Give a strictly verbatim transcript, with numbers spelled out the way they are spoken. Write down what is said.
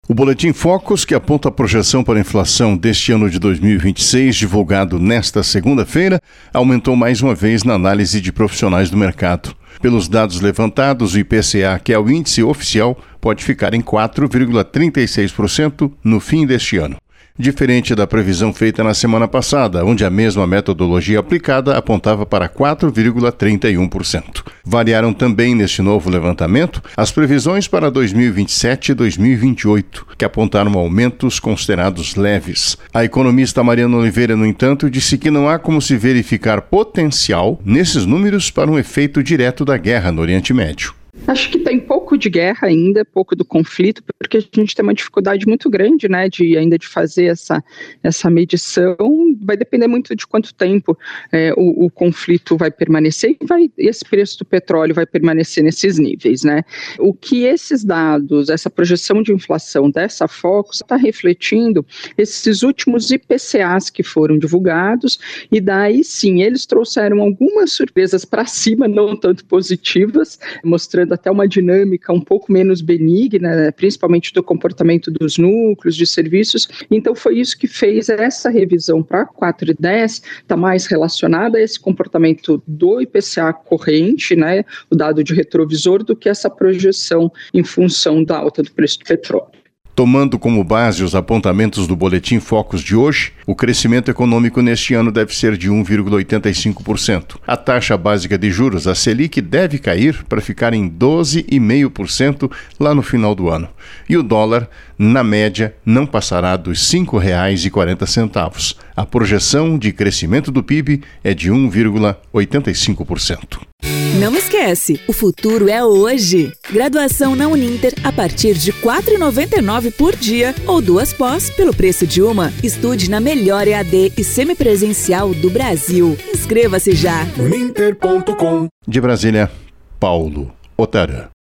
O Boletim Focus, que aponta a projeção para a inflação deste ano de dois mil e vinte e seis, divulgado nesta segunda-feira, aumentou mais uma vez na análise de profissionais do mercado. Pelos dados levantados, o I P C A, que é o índice oficial, pode ficar em quatro vírgula trinta e seis por cento no fim deste ano. Diferente da previsão feita na semana passada, onde a mesma metodologia aplicada apontava para quatro vírgula trinta e um por cento. Variaram também neste novo levantamento as previsões para dois mil e vinte e sete e dois mil e vinte e oito, que apontaram aumentos considerados leves. A economista Mariana Oliveira, no entanto, disse que não há como se verificar potencial nesses números para um efeito direto da guerra no Oriente Médio. Acho que tem pouco de guerra ainda, pouco do conflito, porque a gente tem uma dificuldade muito grande, né, de ainda de fazer essa, essa medição. Vai depender muito de quanto tempo é, o, o conflito vai permanecer e vai, esse preço do petróleo vai permanecer nesses níveis, né. O que esses dados, essa projeção de inflação dessa Focus está refletindo esses últimos I P C As que foram divulgados, e daí sim, eles trouxeram algumas surpresas para cima, não tanto positivas, mostrando até uma dinâmica um pouco menos benigna, principalmente do comportamento dos núcleos de serviços. Então foi isso que fez essa revisão para quatro e dez estar mais relacionada a esse comportamento do I P C A corrente, né, o dado de retrovisor, do que essa projeção em função da alta do preço do petróleo. Tomando como base os apontamentos do Boletim Focus de hoje, o crescimento econômico neste ano deve ser de um vírgula oitenta e cinco por cento. A taxa básica de juros, a Selic, deve cair para ficar em doze vírgula cinco por cento lá no final do ano. E o dólar, na média, não passará dos cinco reais e quarenta centavos. A projeção de crescimento do P I B é de um vírgula oitenta e cinco por cento. Não esquece, o futuro é hoje. Graduação na Uninter a partir de quatro reais e noventa e nove centavos por dia ou duas pós pelo preço de uma. Estude na melhor E A D e semipresencial do Brasil. Inscreva-se já. uninter ponto com. De Brasília, Paulo Otarã.